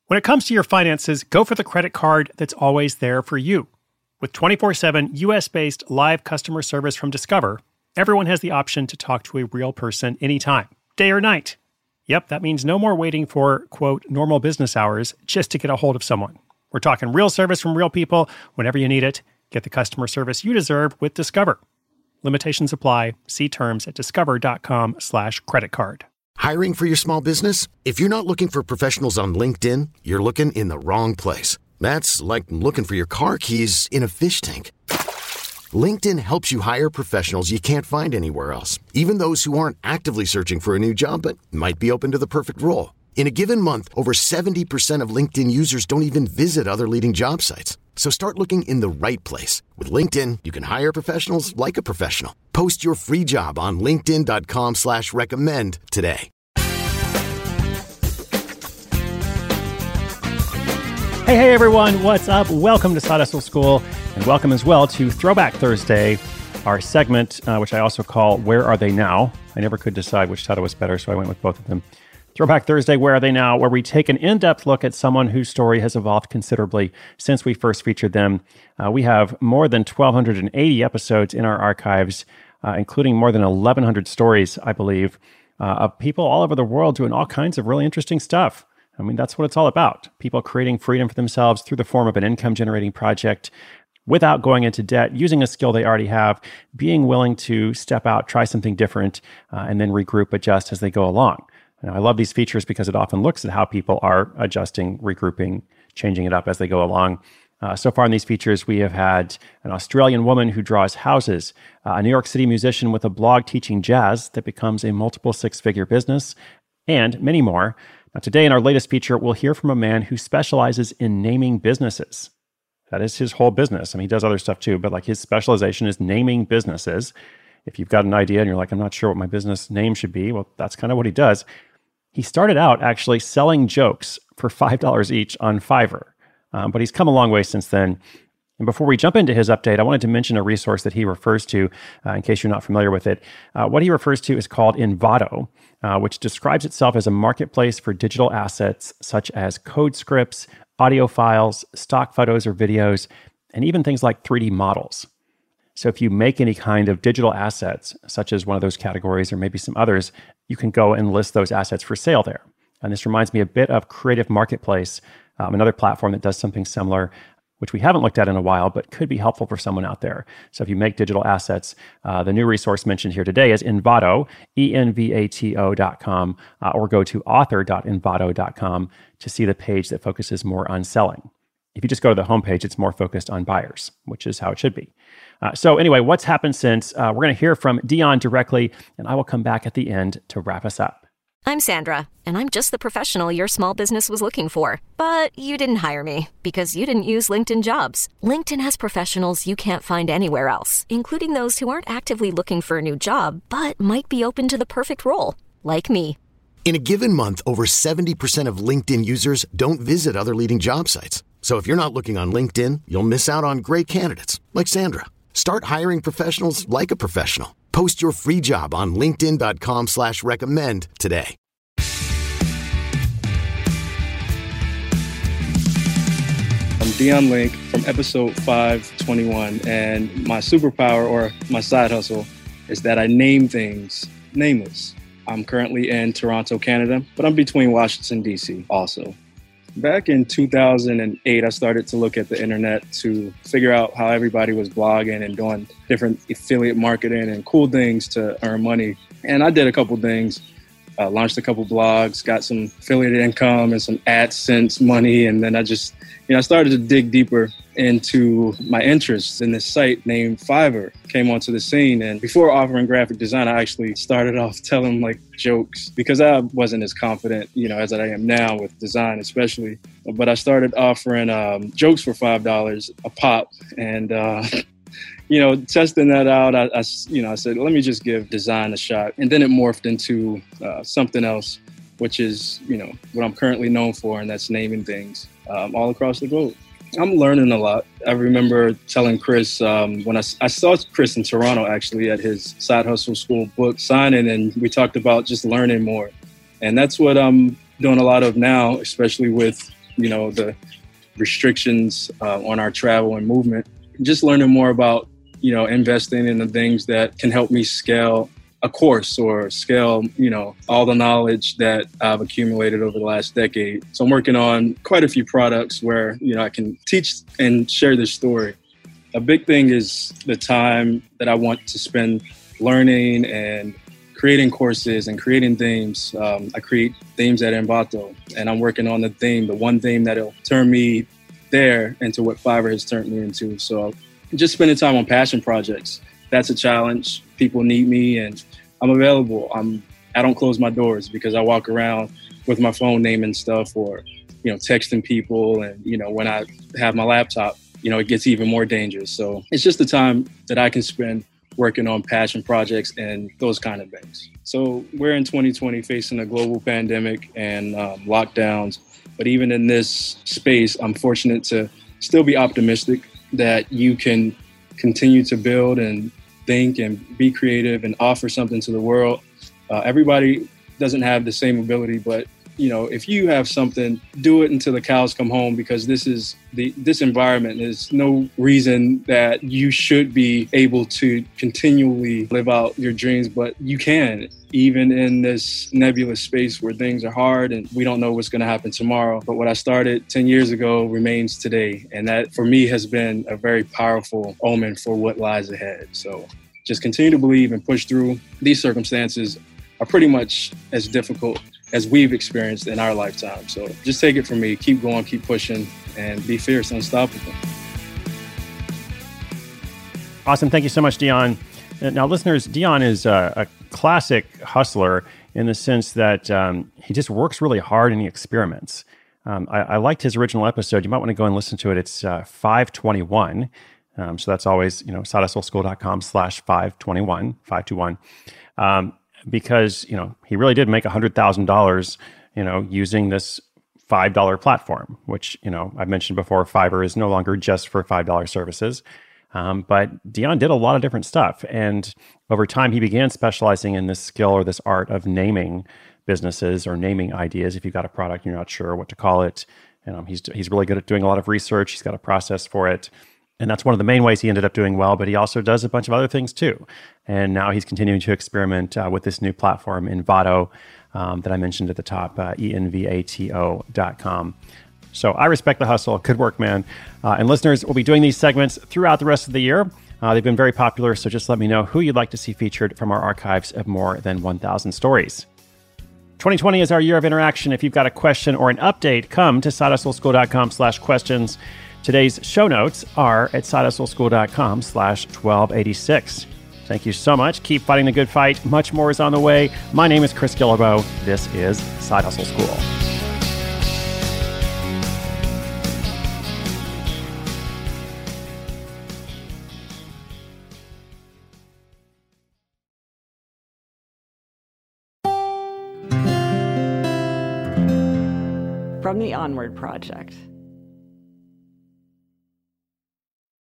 When it comes to your finances, go for the credit card that's always there for you. With 24/7 US-based live customer service from Discover, everyone has the option to talk to a real person anytime, day or night. Yep, that means no more waiting for, quote, normal business hours just to get a hold of someone. We're talking real service from real people whenever you need it. Get the customer service you deserve with Discover. Limitations apply. See terms at discover.com/creditcard. Hiring for your small business? If you're not looking for professionals on LinkedIn, you're looking in the wrong place. That's like looking for your car keys in a fish tank. LinkedIn helps you hire professionals you can't find anywhere else, even those who aren't actively searching for a new job but might be open to the perfect role. In a given month, over 70% of LinkedIn users don't even visit other leading job sites. So start looking in the right place. With LinkedIn, you can hire professionals like a professional. Post your free job on linkedin.com/recommend today. Hey everyone, what's up? Welcome to Side Hustle School, and welcome as well to Throwback Thursday, our segment, which I also call Where Are They Now? I never could decide which title was better, so I went with both of them. Throwback Thursday, Where Are They Now? Where we take an in-depth look at someone whose story has evolved considerably since we first featured them. We have more than 1,280 episodes in our archives, including more than 1,100 stories, I believe, of people all over the world doing all kinds of really interesting stuff. I mean, that's what it's all about. People creating freedom for themselves through the form of an income-generating project without going into debt, using a skill they already have, being willing to step out, try something different, and then regroup, adjust as they go along. Now, I love these features because it often looks at how people are adjusting, regrouping, changing it up as they go along. So far in these features, we have had an Australian woman who draws houses, a New York City musician with a blog teaching jazz that becomes a multiple six-figure business, and many more. Now, today in our latest feature, we'll hear from a man who specializes in naming businesses. That is his whole business. I mean, he does other stuff too, but like his specialization is naming businesses. If you've got an idea and you're like, I'm not sure what my business name should be, well, that's kind of what he does. He started out actually selling jokes for $5 each on Fiverr, but he's come a long way since then. And before we jump into his update, I wanted to mention a resource that he refers to, in case you're not familiar with it. What he refers to is called Envato, which describes itself as a marketplace for digital assets such as code scripts, audio files, stock photos or videos, and even things like 3D models. So if you make any kind of digital assets, such as one of those categories or maybe some others, you can go and list those assets for sale there. And this reminds me a bit of Creative Marketplace, another platform that does something similar, which we haven't looked at in a while, but could be helpful for someone out there. So if you make digital assets, the new resource mentioned here today is Envato, ENVATO.com, or go to author.envato.com to see the page that focuses more on selling. If you just go to the homepage, it's more focused on buyers, which is how it should be. So anyway, what's happened since? We're going to hear from Dion directly, and I will come back at the end to wrap us up. I'm Sandra, and I'm just the professional your small business was looking for. But you didn't hire me because you didn't use LinkedIn Jobs. LinkedIn has professionals you can't find anywhere else, including those who aren't actively looking for a new job, but might be open to the perfect role, like me. In a given month, over 70% of LinkedIn users don't visit other leading job sites. So if you're not looking on LinkedIn, you'll miss out on great candidates like Sandra. Start hiring professionals like a professional. Post your free job on linkedin.com/recommend today. I'm Dion Link from episode 521, and my superpower or my side hustle is that I name things nameless. I'm currently in Toronto, Canada, but I'm between Washington, D.C. also. Back in 2008, I started to look at the internet to figure out how everybody was blogging and doing different affiliate marketing and cool things to earn money. And I did a couple things, launched a couple blogs, got some affiliate income and some AdSense money. And then I just, I started to dig deeper into my interests. And this site named Fiverr came onto the scene. And before offering graphic design, I actually started off telling like jokes because I wasn't as confident, as I am now with design, especially. But I started offering jokes for $5 a pop. And, testing that out, I said, let me just give design a shot. And then it morphed into something else, which is, what I'm currently known for, and that's naming things all across the globe. I'm learning a lot. I remember telling Chris when I saw Chris in Toronto, actually, at his Side Hustle School book signing, and we talked about just learning more. And that's what I'm doing a lot of now, especially with the restrictions on our travel and movement. Just learning more about, investing in the things that can help me scale a course or scale, all the knowledge that I've accumulated over the last decade. So I'm working on quite a few products where, I can teach and share this story. A big thing is the time that I want to spend learning and creating courses and creating themes. I create themes at Envato, and I'm working on the one theme that'll turn me there into what Fiverr has turned me into. So just spending time on passion projects, that's a challenge. People need me and I'm available. I don't close my doors because I walk around with my phone naming stuff or, texting people. And, when I have my laptop, it gets even more dangerous. So it's just the time that I can spend working on passion projects and those kind of things. So we're in 2020 facing a global pandemic and lockdowns. But even in this space, I'm fortunate to still be optimistic that you can continue to build and think and be creative and offer something to the world. Everybody doesn't have the same ability, but if you have something, do it until the cows come home, because this environment is no reason that you should be able to continually live out your dreams, but you can, even in this nebulous space where things are hard and we don't know what's going to happen tomorrow. But what I started 10 years ago remains today. And that for me has been a very powerful omen for what lies ahead. So just continue to believe and push through. These circumstances are pretty much as difficult as we've experienced in our lifetime. So just take it from me, keep going, keep pushing, and be fierce, unstoppable. Awesome. Thank you so much, Dion. Now, listeners, Dion is a classic hustler in the sense that he just works really hard and he experiments. I liked his original episode. You might want to go and listen to it. It's 521. So that's always, sidehustleschool.com/521, because, he really did make $100,000, using this $5 platform, which, I've mentioned before, Fiverr is no longer just for $5 services. But Dion did a lot of different stuff. And over time, he began specializing in this skill or this art of naming businesses or naming ideas. If you've got a product, you're not sure what to call it. He's really good at doing a lot of research. He's got a process for it. And that's one of the main ways he ended up doing well, but he also does a bunch of other things too. And now he's continuing to experiment with this new platform, Envato, that I mentioned at the top, envato.com. So I respect the hustle. Good work, man. And listeners, we'll be doing these segments throughout the rest of the year. They've been very popular, so just let me know who you'd like to see featured from our archives of more than 1,000 stories. 2020 is our year of interaction. If you've got a question or an update, come to sidehustleschool.com/questions. Today's show notes are at sidehustleschool.com/1286. Thank you so much. Keep fighting the good fight. Much more is on the way. My name is Chris Guillebeau. This is Side Hustle School. From the Onward Project.